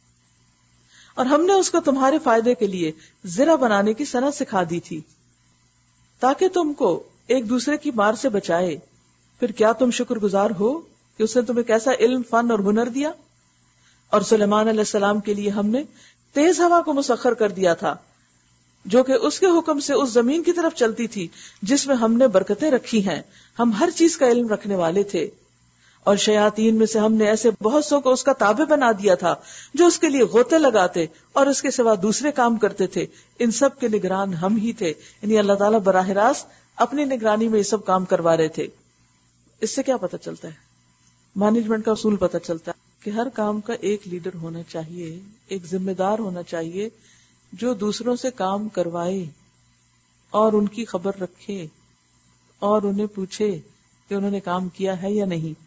اور ہم نے اس کو تمہارے فائدے کے لیے زرہ بنانے کی صنعت سکھا دی تھی تاکہ تم کو ایک دوسرے کی مار سے بچائے. پھر کیا تم شکر گزار ہو کہ اس نے تمہیں کیسا علم، فن اور ہنر دیا. اور سلیمان علیہ السلام کے لیے ہم نے تیز ہوا کو مسخر کر دیا تھا جو کہ اس کے حکم سے اس زمین کی طرف چلتی تھی جس میں ہم نے برکتیں رکھی ہیں. ہم ہر چیز کا علم رکھنے والے تھے. اور شیاطین میں سے ہم نے ایسے بہت سو کو اس کا تابع بنا دیا تھا جو اس کے لیے غوطے لگاتے اور اس کے سوا دوسرے کام کرتے تھے. ان سب کے نگران ہم ہی تھے، یعنی اللہ تعالیٰ براہ راست اپنی نگرانی میں یہ سب کام کروا رہے تھے. اس سے کیا پتہ چلتا ہے؟ مینجمنٹ کا اصول پتہ چلتا ہے کہ ہر کام کا ایک لیڈر ہونا چاہیے، ایک ذمہ دار ہونا چاہیے جو دوسروں سے کام کروائے اور ان کی خبر رکھے اور انہیں پوچھے کہ انہوں نے کام کیا ہے یا نہیں.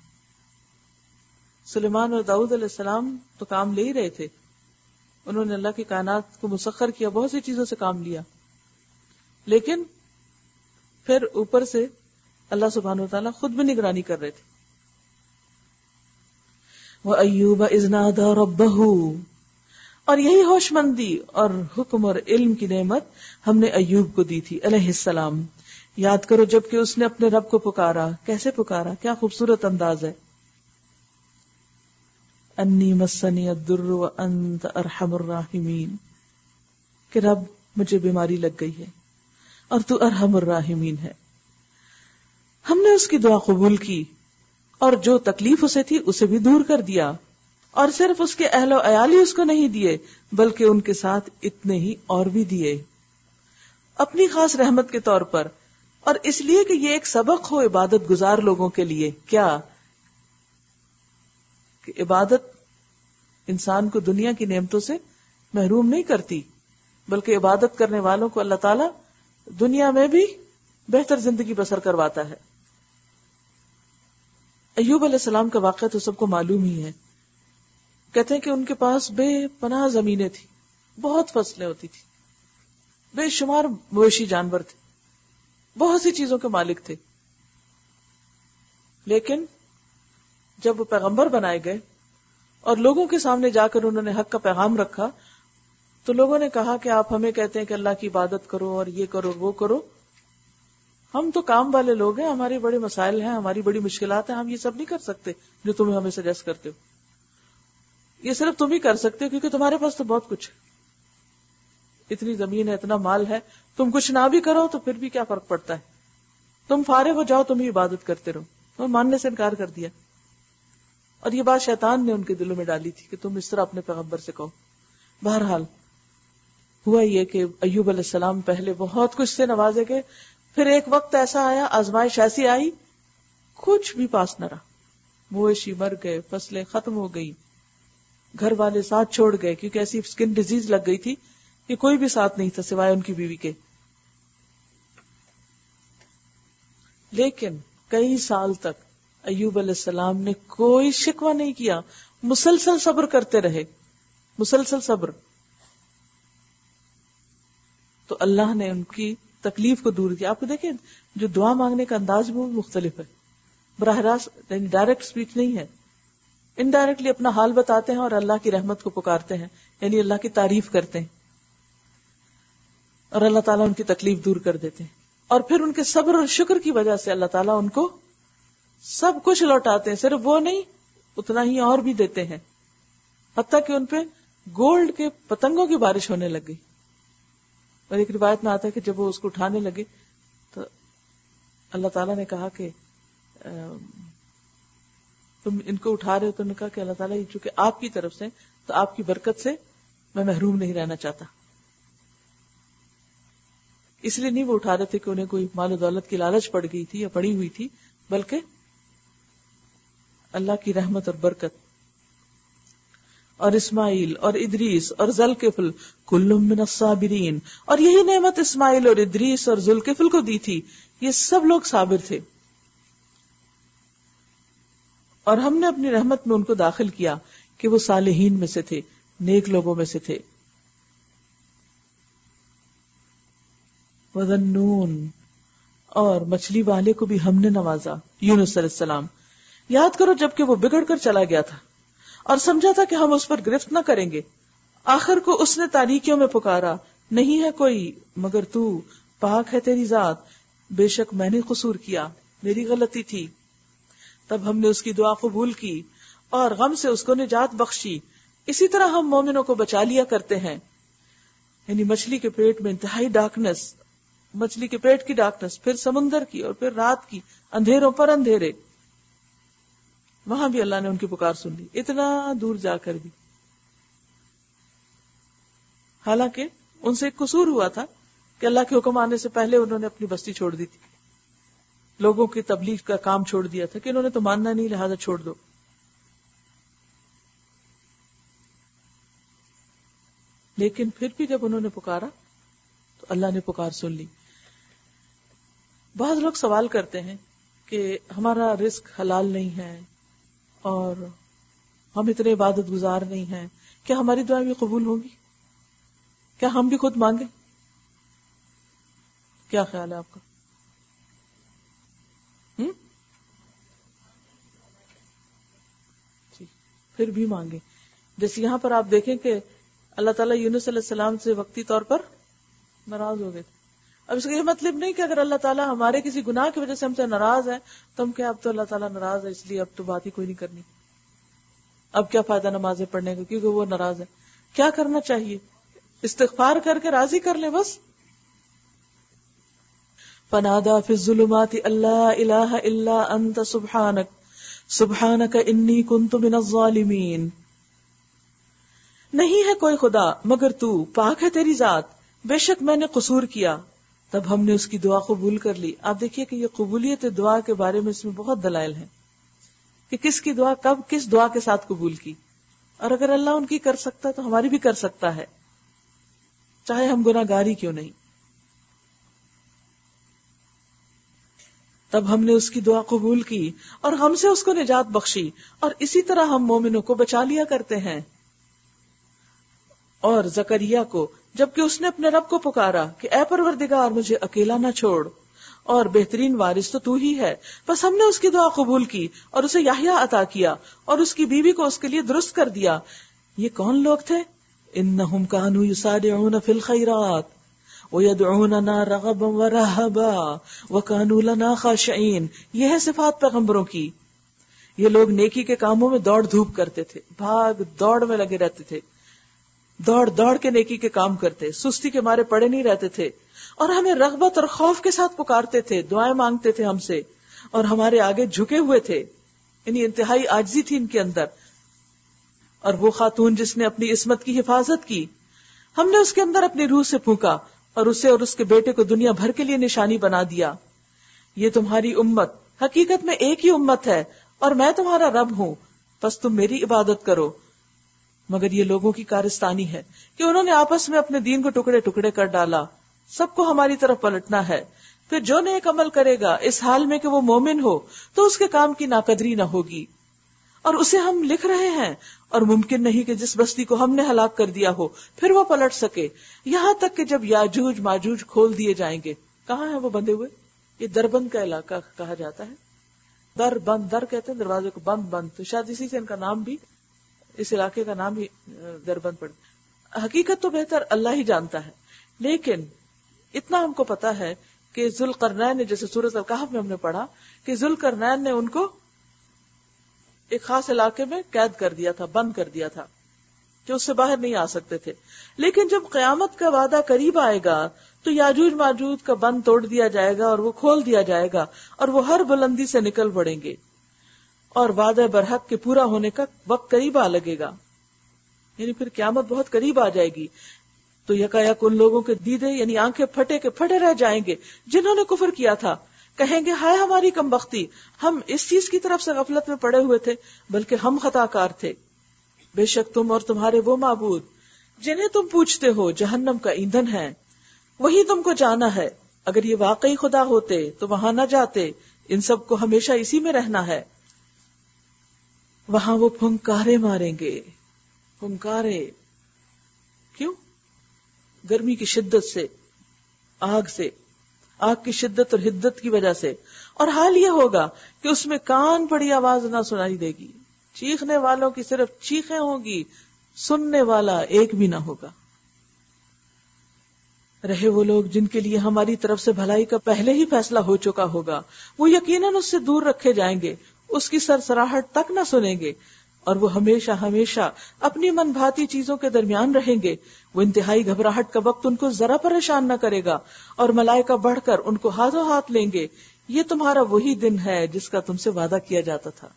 سلیمان اور داؤد علیہ السلام تو کام لے ہی رہے تھے، انہوں نے اللہ کی کائنات کو مسخر کیا، بہت سی چیزوں سے کام لیا، لیکن پھر اوپر سے اللہ سبحانہ وتعالیٰ خود بھی نگرانی کر رہے تھے. وَأَيُّوبَ إِذْ نَادَى رَبَّهُ. اور یہی ہوش مندی اور حکم اور علم کی نعمت ہم نے ایوب کو دی تھی علیہ السلام. یاد کرو جب کہ اس نے اپنے رب کو پکارا. کیسے پکارا؟ کیا خوبصورت انداز ہے. انی مسنی الضر وانت ارحم الراحمین، کہ رب مجھے بیماری لگ گئی ہے اور تو ارحم الراحمین ہے. ہم نے اس کی دعا قبول کی اور جو تکلیف اسے تھی اسے بھی دور کر دیا، اور صرف اس کے اہل و عیال ہی اس کو نہیں دیے بلکہ ان کے ساتھ اتنے ہی اور بھی دیے اپنی خاص رحمت کے طور پر. اور اس لیے کہ یہ ایک سبق ہو عبادت گزار لوگوں کے لیے. کیا کہ عبادت انسان کو دنیا کی نعمتوں سے محروم نہیں کرتی، بلکہ عبادت کرنے والوں کو اللہ تعالیٰ دنیا میں بھی بہتر زندگی بسر کرواتا ہے. ایوب علیہ السلام کا واقعہ تو سب کو معلوم ہی ہے. کہتے ہیں کہ ان کے پاس بے پناہ زمینیں تھی، بہت فصلیں ہوتی تھی، بے شمار مویشی جانور تھے، بہت سی چیزوں کے مالک تھے. لیکن جب وہ پیغمبر بنائے گئے اور لوگوں کے سامنے جا کر انہوں نے حق کا پیغام رکھا تو لوگوں نے کہا کہ آپ ہمیں کہتے ہیں کہ اللہ کی عبادت کرو اور یہ کرو وہ کرو، ہم تو کام والے لوگ ہیں، ہمارے بڑے مسائل ہیں، ہماری بڑی مشکلات ہیں، ہم یہ سب نہیں کر سکتے جو تمہیں ہمیں سجیسٹ کرتے ہو. یہ صرف تم ہی کر سکتے ہو کیونکہ تمہارے پاس تو بہت کچھ ہے، اتنی زمین ہے، اتنا مال ہے. تم کچھ نہ بھی کرو تو پھر بھی کیا فرق پڑتا ہے، تم فارغ ہو جاؤ، تم ہی عبادت کرتے رہو. تم ماننے سے انکار کر دیا. اور یہ بات شیطان نے ان کے دلوں میں ڈالی تھی کہ تم اس طرح اپنے پیغمبر سے کہو. بہرحال ہوا یہ کہ ایوب علیہ السلام پہلے بہت کچھ سے نوازے گئے، پھر ایک وقت ایسا آیا، آزمائش ایسی آئی، کچھ بھی پاس نہ رہا. مویشی مر گئے، فصلیں ختم ہو گئی، گھر والے ساتھ چھوڑ گئے کیونکہ ایسی سکن ڈیزیز لگ گئی تھی کہ کوئی بھی ساتھ نہیں تھا سوائے ان کی بیوی کے. لیکن کئی سال تک ایوب علیہ السلام نے کوئی شکوہ نہیں کیا، مسلسل صبر کرتے رہے، مسلسل صبر. تو اللہ نے ان کی تکلیف کو دور کیا. آپ کو دیکھیں جو دعا مانگنے کا انداز بھی مختلف ہے، براہ راست یعنی ڈائریکٹ اسپیچ نہیں ہے، انڈائریکٹلی اپنا حال بتاتے ہیں اور اللہ کی رحمت کو پکارتے ہیں، یعنی اللہ کی تعریف کرتے ہیں اور اللہ تعالیٰ ان کی تکلیف دور کر دیتے ہیں. اور پھر ان کے صبر اور شکر کی وجہ سے اللہ تعالیٰ ان کو سب کچھ لوٹاتے ہیں. صرف وہ نہیں، اتنا ہی اور بھی دیتے ہیں، حتیٰ کہ ان پہ گولڈ کے پتنگوں کی بارش ہونے لگ گئی. اور ایک روایت میں آتا ہے کہ جب وہ اس کو اٹھانے لگے تو اللہ تعالیٰ نے کہا کہ تم ان کو اٹھا رہے ہو، تو انہوں نے کہا کہ اللہ تعالیٰ یہ چونکہ آپ کی طرف سے تو آپ کی برکت سے میں محروم نہیں رہنا چاہتا. اس لیے نہیں وہ اٹھا رہے تھے کہ انہیں کوئی مال و دولت کی لالچ پڑ گئی تھی یا پڑی ہوئی تھی، بلکہ اللہ کی رحمت اور برکت. اور اسماعیل اور ادریس اور ذوالکفل کل من الصابرین، اور یہی نعمت اسماعیل اور ادریس اور ذوالکفل کو دی تھی، یہ سب لوگ صابر تھے. اور ہم نے اپنی رحمت میں ان کو داخل کیا کہ وہ صالحین میں سے تھے، نیک لوگوں میں سے تھے. وذنون، اور مچھلی والے کو بھی ہم نے نوازا، یونس علیہ السلام. یاد کرو جبکہ وہ بگڑ کر چلا گیا تھا اور سمجھا تھا کہ ہم اس پر گرفت نہ کریں گے، آخر کو اس نے تاریکیوں میں پکارا، نہیں ہے کوئی مگر تو، پاک ہے تیری ذات، بے شک میں نے قصور کیا، میری غلطی تھی. تب ہم نے اس کی دعا قبول کی اور غم سے اس کو نجات بخشی. اسی طرح ہم مومنوں کو بچا لیا کرتے ہیں. یعنی مچھلی کے پیٹ میں انتہائی ڈارکنس، مچھلی کے پیٹ کی ڈارکنس، پھر سمندر کی، اور پھر رات کی، اندھیروں پر اندھیرے، وہاں بھی اللہ نے ان کی پکار سن لی، اتنا دور جا کر بھی. حالانکہ ان سے ایک قصور ہوا تھا کہ اللہ کے حکم آنے سے پہلے انہوں نے اپنی بستی چھوڑ دی تھی، لوگوں کی تبلیغ کا کام چھوڑ دیا تھا کہ انہوں نے تو ماننا نہیں، لہذا چھوڑ دو. لیکن پھر بھی جب انہوں نے پکارا تو اللہ نے پکار سن لی. بعض لوگ سوال کرتے ہیں کہ ہمارا رزق حلال نہیں ہے اور ہم اتنے عبادت گزار نہیں ہیں، کیا ہماری دعائیں بھی قبول ہوں گی؟ کیا ہم بھی خود مانگیں؟ کیا خیال ہے آپ کا؟ پھر بھی مانگیں. جیسے یہاں پر آپ دیکھیں کہ اللہ تعالیٰ یونس علیہ السلام سے وقتی طور پر ناراض ہو گئے تھے. اب اس کا یہ مطلب نہیں کہ اگر اللہ تعالیٰ ہمارے کسی گناہ کی وجہ سے ہم سے ناراض ہے تو ہم کیا اب تو اللہ تعالیٰ ناراض ہے اس لیے اب تو بات ہی کوئی نہیں کرنی، اب کیا فائدہ نمازیں پڑھنے کا کیونکہ وہ ناراض ہے. کیا کرنا چاہیے؟ استغفار کر کے راضی کر لیں بس. فنادى في الظلمات لا اله الا انت سبحانك انی كنت من الظالمین. نہیں ہے کوئی خدا مگر تو، پاک ہے تیری ذات، بے شک میں نے قصور کیا. تب ہم نے اس کی دعا قبول کر لی. آپ دیکھیے کہ یہ قبولیت دعا کے بارے میں اس میں بہت دلائل ہیں کہ کس کی دعا کب کس دعا کے ساتھ قبول کی، اور اگر اللہ ان کی کر سکتا تو ہماری بھی کر سکتا ہے، چاہے ہم گناہگاری کیوں نہیں. تب ہم نے اس کی دعا قبول کی اور ہم سے اس کو نجات بخشی، اور اسی طرح ہم مومنوں کو بچا لیا کرتے ہیں. اور زکریا کو جبکہ اس نے اپنے رب کو پکارا کہ اے پروردگار مجھے اکیلا نہ چھوڑ، اور بہترین وارث تو ہی ہے، بس ہم نے اس کی دعا قبول کی اور اسے یحییٰ عطا کیا اور اس کی بیوی کو اس کے لیے درست کر دیا. یہ کون لوگ تھے؟ انہم کانوا یسارعون فی الخیرات وَيَدْعُونَنَا رَغَبًا وَرَهَبًا وَكَانُوا لَنَا خَاشِعِينَ. یہ ہے صفات پیغمبروں کی. یہ لوگ نیکی کے کاموں میں دوڑ دھوپ کرتے تھے, بھاگ دوڑ میں لگے رہتے تھے, دوڑ دوڑ کے نیکی کے کام کرتے, سستی کے مارے پڑے نہیں رہتے تھے, اور ہمیں رغبت اور خوف کے ساتھ پکارتے تھے, دعائیں مانگتے تھے ہم سے, اور ہمارے آگے جھکے ہوئے تھے. یعنی انتہائی عاجزی تھی ان کے اندر. اور وہ خاتون جس نے اپنی عصمت کی حفاظت کی, ہم نے اس کے اندر اپنی روح سے پھونکا اور اسے اور اس کے بیٹے کو دنیا بھر کے لیے نشانی بنا دیا. یہ تمہاری امت حقیقت میں ایک ہی امت ہے, اور میں تمہارا رب ہوں, بس تم میری عبادت کرو. مگر یہ لوگوں کی کارستانی ہے کہ انہوں نے آپس میں اپنے دین کو ٹکڑے ٹکڑے کر ڈالا. سب کو ہماری طرف پلٹنا ہے. پھر جو نیک عمل کرے گا اس حال میں کہ وہ مومن ہو تو اس کے کام کی ناقدری نہ ہوگی. اور اسے ہم لکھ رہے ہیں, اور ممکن نہیں کہ جس بستی کو ہم نے ہلاک کر دیا ہو پھر وہ پلٹ سکے, یہاں تک کہ جب یاجوج ماجوج کھول دیے جائیں گے. کہاں ہیں وہ بندے ہوئے؟ یہ دربند کا علاقہ کہا جاتا ہے. در بند, در کہتے ہیں دروازے کو, بند بند, تو شاید اسی سے ان کا نام بھی, اس علاقے کا نام ہی دربند پڑ. حقیقت تو بہتر اللہ ہی جانتا ہے, لیکن اتنا ہم کو پتا ہے کہ ذوالقرنین نے, جیسے سورۃ الکہف میں ہم نے پڑھا کہ ذوالقرنین نے ان کو ایک خاص علاقے میں قید کر دیا تھا, بند کر دیا تھا کہ اس سے باہر نہیں آ سکتے تھے. لیکن جب قیامت کا وعدہ قریب آئے گا تو یاجوج ماجوج کا بند توڑ دیا جائے گا اور وہ کھول دیا جائے گا, اور وہ ہر بلندی سے نکل پڑیں گے, اور وعدہ برحق کے پورا ہونے کا وقت قریب آ لگے گا. یعنی پھر قیامت بہت قریب آ جائے گی. تو یکایک ان لوگوں کے دیدے یعنی آنکھیں پھٹے کے پھٹے رہ جائیں گے جنہوں نے کفر کیا تھا. کہیں گے ہائے ہماری کمبختی, ہم اس چیز کی طرف سے غفلت میں پڑے ہوئے تھے, بلکہ ہم خطا کار تھے. بے شک تم اور تمہارے وہ معبود جنہیں تم پوچھتے ہو جہنم کا ایندھن ہے, وہی تم کو جانا ہے. اگر یہ واقعی خدا ہوتے تو وہاں نہ جاتے, ان سب کو ہمیشہ اسی میں رہنا ہے. وہاں وہ پھنکارے ماریں گے. پھنکارے کیوں؟ گرمی کی شدت سے, آگ سے, آگ کی شدت اور حدت کی وجہ سے. اور حال یہ ہوگا کہ اس میں کان پڑی آواز نہ سنائی دے گی, چیخنے والوں کی صرف چیخیں ہوں گی, سننے والا ایک بھی نہ ہوگا. رہے وہ لوگ جن کے لیے ہماری طرف سے بھلائی کا پہلے ہی فیصلہ ہو چکا ہوگا, وہ یقیناً اس سے دور رکھے جائیں گے, اس کی سرسراہٹ تک نہ سنیں گے, اور وہ ہمیشہ ہمیشہ اپنی من بھاتی چیزوں کے درمیان رہیں گے. وہ انتہائی گھبراہٹ کا وقت ان کو ذرا پریشان نہ کرے گا, اور ملائکہ بڑھ کر ان کو ہاتھوں ہاتھ لیں گے. یہ تمہارا وہی دن ہے جس کا تم سے وعدہ کیا جاتا تھا.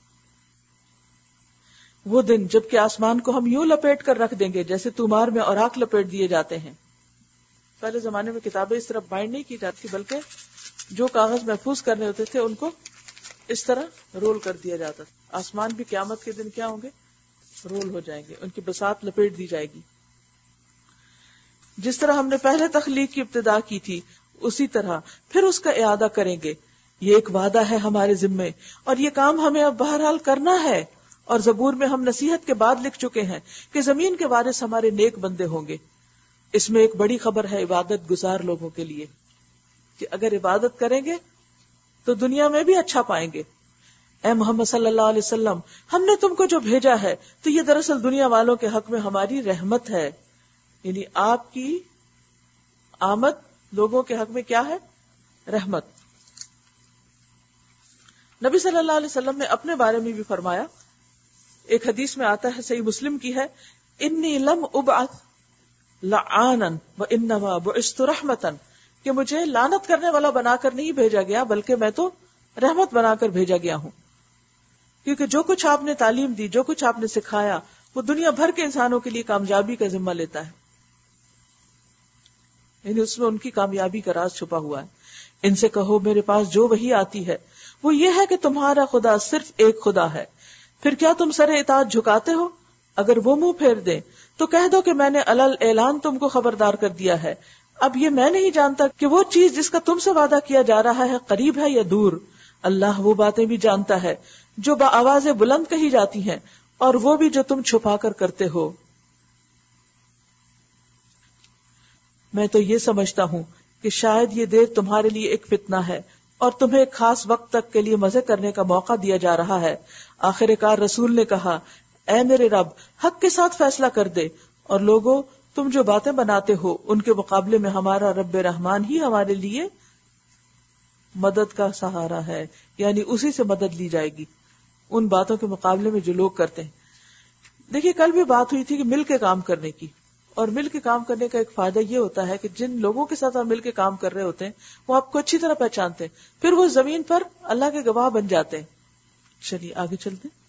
وہ دن جب کہ آسمان کو ہم یوں لپیٹ کر رکھ دیں گے جیسے تومار میں اوراق لپیٹ دیے جاتے ہیں. پہلے زمانے میں کتابیں اس طرح بائنڈ نہیں کی جاتی, بلکہ جو کاغذ محفوظ کرنے ہوتے تھے ان کو اس طرح رول کر دیا جاتا تھا. آسمان بھی قیامت کے دن کیا ہوں گے؟ رول ہو جائیں گے, ان کی بساط لپیٹ دی جائے گی. جس طرح ہم نے پہلے تخلیق کی ابتدا کی تھی اسی طرح پھر اس کا اعادہ کریں گے. یہ ایک وعدہ ہے ہمارے ذمے, اور یہ کام ہمیں اب بہرحال کرنا ہے. اور زبور میں ہم نصیحت کے بعد لکھ چکے ہیں کہ زمین کے وارث ہمارے نیک بندے ہوں گے. اس میں ایک بڑی خبر ہے عبادت گزار لوگوں کے لیے کہ اگر عبادت کریں گے تو دنیا میں بھی اچھا پائیں گے. اے محمد صلی اللہ علیہ وسلم, ہم نے تم کو جو بھیجا ہے تو یہ دراصل دنیا والوں کے حق میں ہماری رحمت ہے. یعنی آپ کی آمد لوگوں کے حق میں کیا ہے؟ رحمت. نبی صلی اللہ علیہ وسلم نے اپنے بارے میں بھی فرمایا, ایک حدیث میں آتا ہے, صحیح مسلم کی ہے, انی لم ابعث لعانا وانما بعثت رحمتا, کہ مجھے لعنت کرنے والا بنا کر نہیں بھیجا گیا بلکہ میں تو رحمت بنا کر بھیجا گیا ہوں. کیونکہ جو کچھ آپ نے تعلیم دی, جو کچھ آپ نے سکھایا, وہ دنیا بھر کے انسانوں کے لیے کامیابی کا ذمہ لیتا ہے. یعنی اس میں ان کی کامیابی کا راز چھپا ہوا ہے. ان سے کہو میرے پاس جو وحی آتی ہے وہ یہ ہے کہ تمہارا خدا صرف ایک خدا ہے. پھر کیا تم سر اطاعت جھکاتے ہو؟ اگر وہ منہ پھیر دیں تو کہہ دو کہ میں نے علل اعلان تم کو خبردار کر دیا ہے. اب یہ میں نہیں جانتا کہ وہ چیز جس کا تم سے وعدہ کیا جا رہا ہے قریب ہے یا دور. اللہ وہ باتیں بھی جانتا ہے جو بآواز بلند کہی جاتی ہیں, اور وہ بھی جو تم چھپا کر کرتے ہو. میں تو یہ سمجھتا ہوں کہ شاید یہ دیر تمہارے لیے ایک فتنہ ہے اور تمہیں ایک خاص وقت تک کے لیے مزے کرنے کا موقع دیا جا رہا ہے. آخر کار رسول نے کہا, اے میرے رب, حق کے ساتھ فیصلہ کر دے, اور لوگوں تم جو باتیں بناتے ہو ان کے مقابلے میں ہمارا رب رحمان ہی ہمارے لیے مدد کا سہارا ہے، یعنی اسی سے مدد لی جائے گی ان باتوں کے مقابلے میں جو لوگ کرتے ہیں۔ دیکھیے کل بھی بات ہوئی تھی کہ مل کے کام کرنے کی، اور مل کے کام کرنے کا ایک فائدہ یہ ہوتا ہے کہ جن لوگوں کے ساتھ آپ مل کے کام کر رہے ہوتے ہیں وہ آپ کو اچھی طرح پہچانتے ہیں، پھر وہ زمین پر اللہ کے گواہ بن جاتے ہیں۔ چلیے آگے چلتے ہیں۔